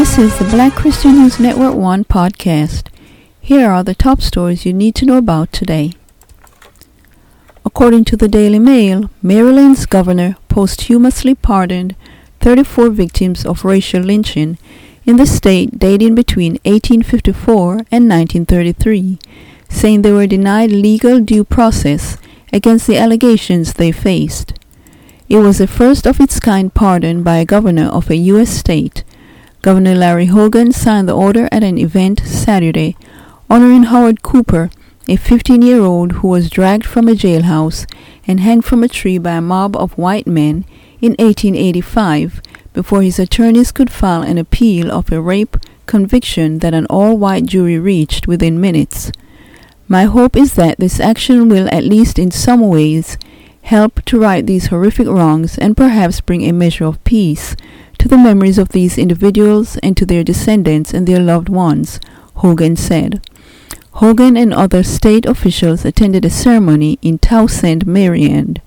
This is the Black Christian News Network 1 podcast. Here are the top stories you need to know about today. According to the Daily Mail, Maryland's governor posthumously pardoned 34 victims of racial lynching in the state dating between 1854 and 1933, saying they were denied legal due process against the allegations they faced. It was a first-of-its-kind pardon by a governor of a U.S. state. Governor Larry Hogan signed the order at an event Saturday, honoring Howard Cooper, a 15-year-old who was dragged from a jailhouse and hanged from a tree by a mob of white men in 1885 before his attorneys could file an appeal of a rape conviction that an all-white jury reached within minutes. My hope is that this action will, at least in some ways, help to right these horrific wrongs and perhaps bring a measure of peace to the memories of these individuals and to their descendants and their loved ones, Hogan said. Hogan and other state officials attended a ceremony in Townsend, Maryland,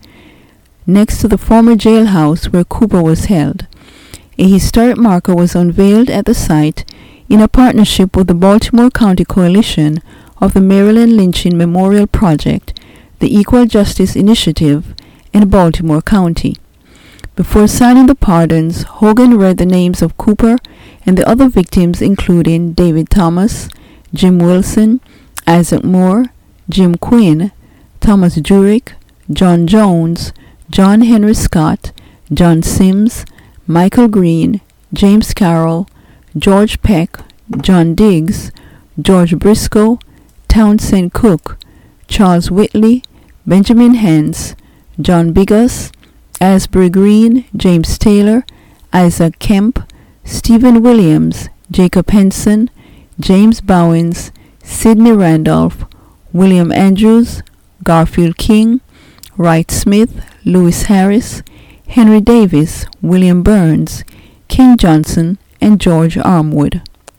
next to the former jailhouse where Cooper was held. A historic marker was unveiled at the site in a partnership with the Baltimore County Coalition of the Maryland Lynching Memorial Project, the Equal Justice Initiative, and Baltimore County. Before signing the pardons, Hogan read the names of Cooper and the other victims, including David Thomas, Jim Wilson, Isaac Moore, Jim Quinn, Thomas Jurek, John Jones, John Henry Scott, John Sims, Michael Green, James Carroll, George Peck, John Diggs, George Briscoe, Townsend Cook, Charles Whitley, Benjamin Hance, John Biggers, Asbury Green, James Taylor, Isaac Kemp, Stephen Williams, Jacob Henson, James Bowens, Sidney Randolph, William Andrews, Garfield King, Wright Smith, Lewis Harris, Henry Davis, William Burns, King Johnson, and George Armwood.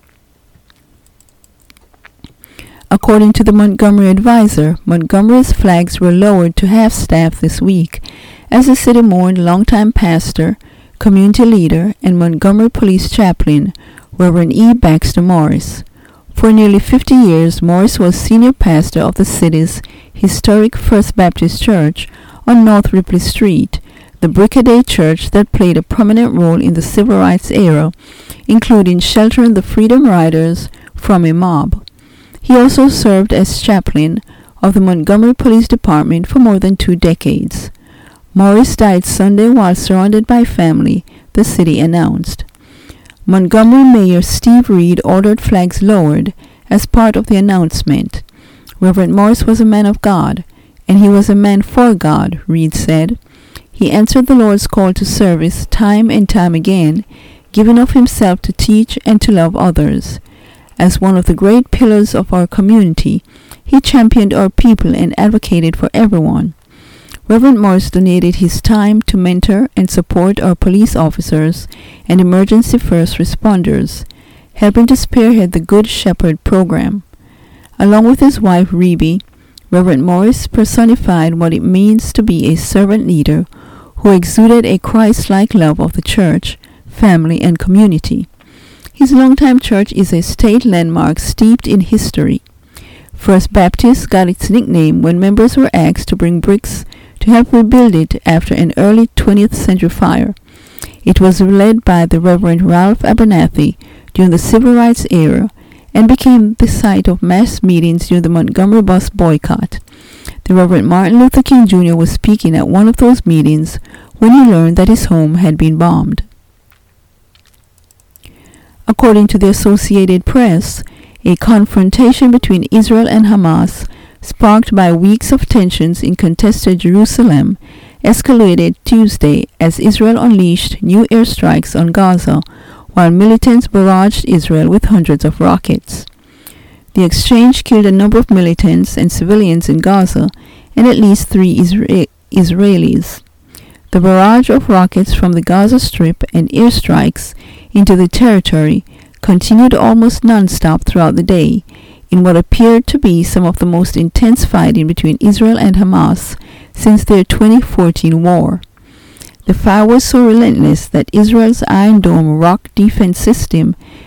According to the Montgomery Advisor, Montgomery's flags were lowered to half-staff this week as the city mourned longtime pastor, community leader, and Montgomery Police Chaplain, Reverend E. Baxter Morris. For nearly 50 years, Morris was senior pastor of the city's historic First Baptist Church on North Ripley Street, the Brick-a-Day church that played a prominent role in the Civil Rights era, including sheltering the Freedom Riders from a mob. He also served as chaplain of the Montgomery Police Department for more than 2 decades. Morris died Sunday while surrounded by family, the city announced. Montgomery Mayor Steve Reed ordered flags lowered as part of the announcement. Reverend Morris was a man of God, and he was a man for God, Reed said. He answered the Lord's call to service time and time again, giving of himself to teach and to love others. As one of the great pillars of our community, he championed our people and advocated for everyone. Reverend Morris donated his time to mentor and support our police officers and emergency first responders, helping to spearhead the Good Shepherd program. Along with his wife Rebe, Reverend Morris personified what it means to be a servant leader who exuded a Christ-like love of the church, family, and community. His longtime church is a state landmark steeped in history. First Baptist got its nickname when members were asked to bring bricks to help rebuild it after an early 20th century fire. It was led by the Reverend Ralph Abernathy during the Civil Rights era and became the site of mass meetings during the Montgomery bus boycott. The Reverend Martin Luther King Jr. was speaking at one of those meetings when he learned that his home had been bombed. According to the Associated Press, a confrontation between Israel and Hamas, sparked by weeks of tensions in contested Jerusalem, escalated Tuesday as Israel unleashed new airstrikes on Gaza, while militants barraged Israel with hundreds of rockets. The exchange killed a number of militants and civilians in Gaza and at least 3 Israelis. The barrage of rockets from the Gaza Strip and airstrikes into the territory continued almost non-stop throughout the day, in what appeared to be some of the most intense fighting between Israel and Hamas since their 2014 war. The fire was so relentless that Israel's Iron Dome rock defense system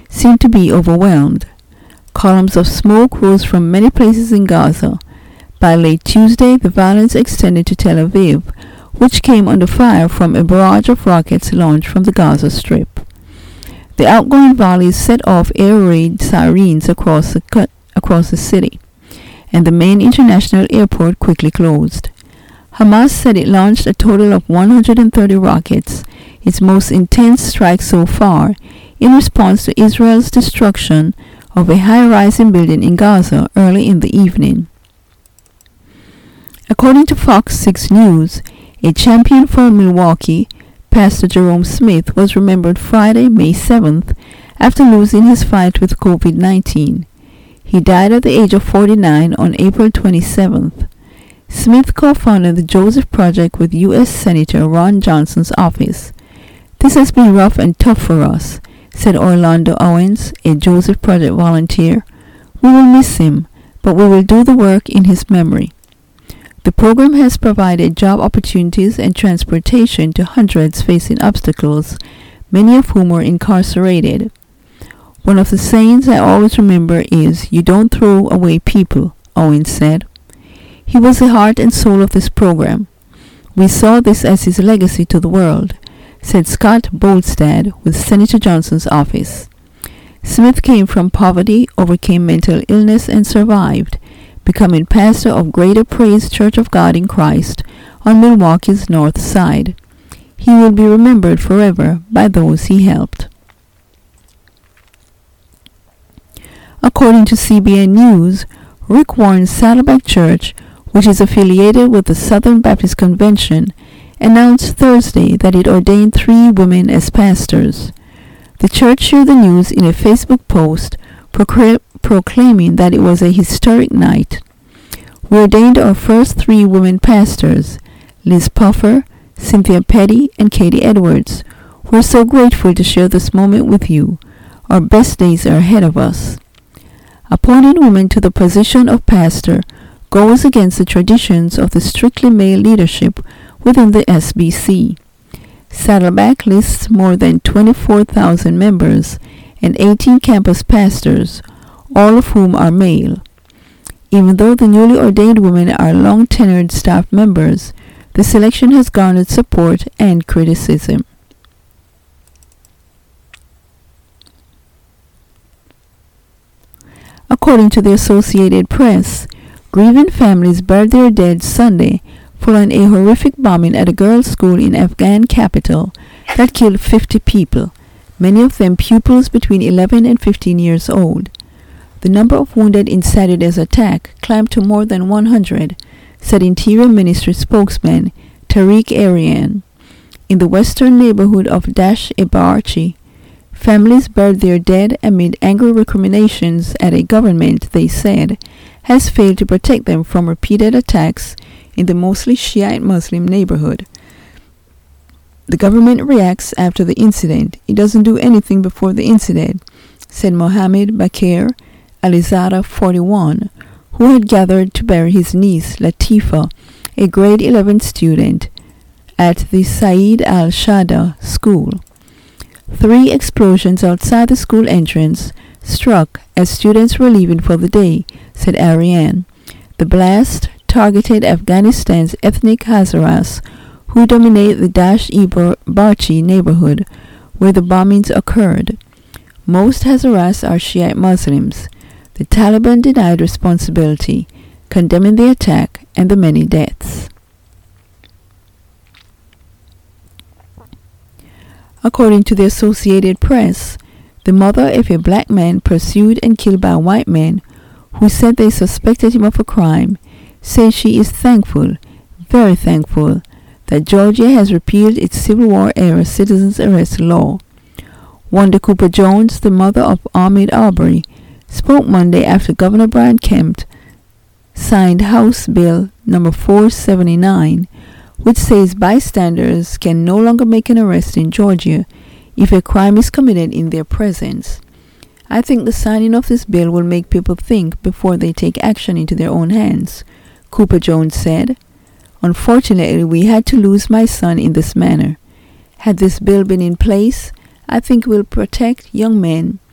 seemed to be overwhelmed. Columns of smoke rose from many places in Gaza. By late Tuesday, the violence extended to Tel Aviv, which came under fire from a barrage of rockets launched from the Gaza Strip. The outgoing volleys set off air raid sirens across the city, and the main international airport quickly closed. Hamas said it launched a total of 130 rockets, its most intense strike so far, in response to Israel's destruction of a high-rising building in Gaza early in the evening. According to Fox 6 News, a champion for Milwaukee, Pastor Jerome Smith, was remembered Friday, May 7th, after losing his fight with COVID-19. He died at the age of 49 on April 27th. Smith co-founded the Joseph Project with U.S. Senator Ron Johnson's office. "This has been rough and tough for us," said Orlando Owens, a Joseph Project volunteer. "We will miss him, but we will do the work in his memory." The program has provided job opportunities and transportation to hundreds facing obstacles, many of whom were incarcerated. "One of the sayings I always remember is, 'You don't throw away people,'" Owens said. He was the heart and soul of this program. "We saw this as his legacy to the world," said Scott Bolstad with Senator Johnson's office. Smith came from poverty, overcame mental illness, and survived, becoming pastor of Greater Praise Church of God in Christ on Milwaukee's North Side. He will be remembered forever by those he helped. According to CBN News, Rick Warren's Saddleback Church, which is affiliated with the Southern Baptist Convention, announced Thursday that it ordained 3 women as pastors. The church shared the news in a Facebook post proclaiming that it was a historic night. "We ordained our first 3 women pastors, Liz Puffer, Cynthia Petty, and Katie Edwards. We're so grateful to share this moment with you. Our best days are ahead of us." Appointing women to the position of pastor goes against the traditions of the strictly male leadership within the SBC. Saddleback lists more than 24,000 members and 18 campus pastors, all of whom are male. Even though the newly ordained women are long-tenured staff members, the selection has garnered support and criticism. According to the Associated Press, grieving families buried their dead Sunday following a horrific bombing at a girls' school in Afghan capital that killed 50 people, many of them pupils between 11 and 15 years old. The number of wounded in Saturday's attack climbed to more than 100, said Interior Ministry spokesman Tariq Arian. In the western neighborhood of Dash-e-Barchi, families buried their dead amid angry recriminations at a government they said has failed to protect them from repeated attacks in the mostly Shiite Muslim neighborhood. "The government reacts after the incident. It doesn't do anything before the incident," said Mohammed Bakir Alizada, 41, who had gathered to bury his niece Latifa, a grade 11 student, at the Saeed al-Shada school. 3 explosions outside the school entrance struck as students were leaving for the day, said Ariane. The blast targeted Afghanistan's ethnic Hazaras, who dominate the Dash-e-Barchi neighborhood where the bombings occurred. Most Hazaras are Shiite Muslims. The Taliban denied responsibility, condemning the attack and the many deaths. According to the Associated Press, the mother of a black man pursued and killed by white men who said they suspected him of a crime says she is thankful, very thankful, that Georgia has repealed its Civil War-era citizens' arrest law. Wanda Cooper Jones, the mother of Ahmaud Arbery, spoke Monday after Governor Brian Kemp signed House Bill No. 479, which says bystanders can no longer make an arrest in Georgia if a crime is committed in their presence. "I think the signing of this bill will make people think before they take action into their own hands," Cooper Jones said. "Unfortunately, we had to lose my son in this manner. Had this bill been in place, I think it will protect young men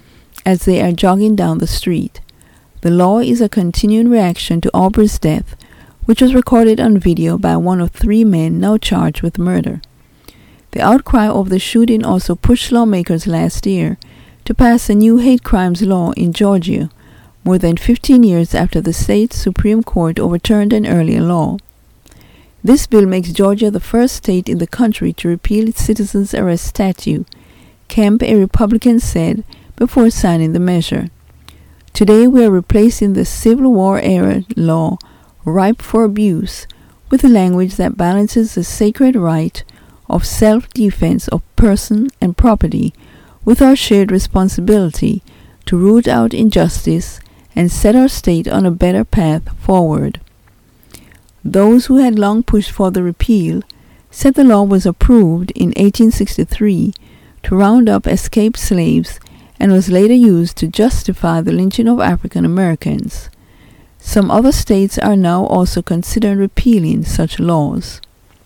as they are jogging down the street. The law is a continuing reaction to Aubrey's death, which was recorded on video by one of 3 men now charged with murder. The outcry over the shooting also pushed lawmakers last year to pass a new hate crimes law in Georgia, more than 15 years after the state Supreme Court overturned an earlier law. This bill makes Georgia the first state in the country to repeal its citizens' arrest statute, Kemp, a Republican, said before signing the measure. Today we are replacing the Civil War-era law, ripe for abuse, with a language that balances the sacred right of self-defense of person and property with our shared responsibility to root out injustice and set our state on a better path forward. Those who had long pushed for the repeal said the law was approved in 1863 to round up escaped slaves and was later used to justify the lynching of African Americans. Some other states are now also considering repealing such laws.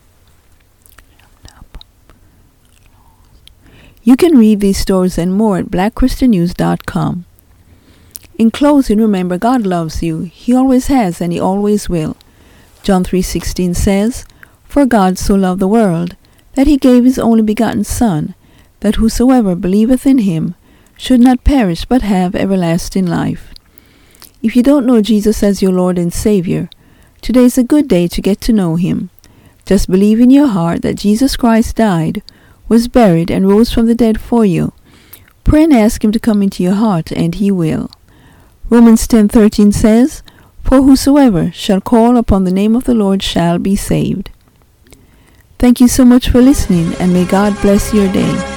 You can read these stories and more at blackchristiannews.com. In closing, remember, God loves you. He always has and He always will. John 3:16 says, "For God so loved the world, that He gave His only begotten Son, that whosoever believeth in Him should not perish but have everlasting life." If you don't know Jesus as your Lord and Savior, today is a good day to get to know Him. Just believe in your heart that Jesus Christ died, was buried, and rose from the dead for you. Pray and ask Him to come into your heart, and He will. Romans 10:13 says, "For whosoever shall call upon the name of the Lord shall be saved." Thank you so much for listening, and may God bless your day.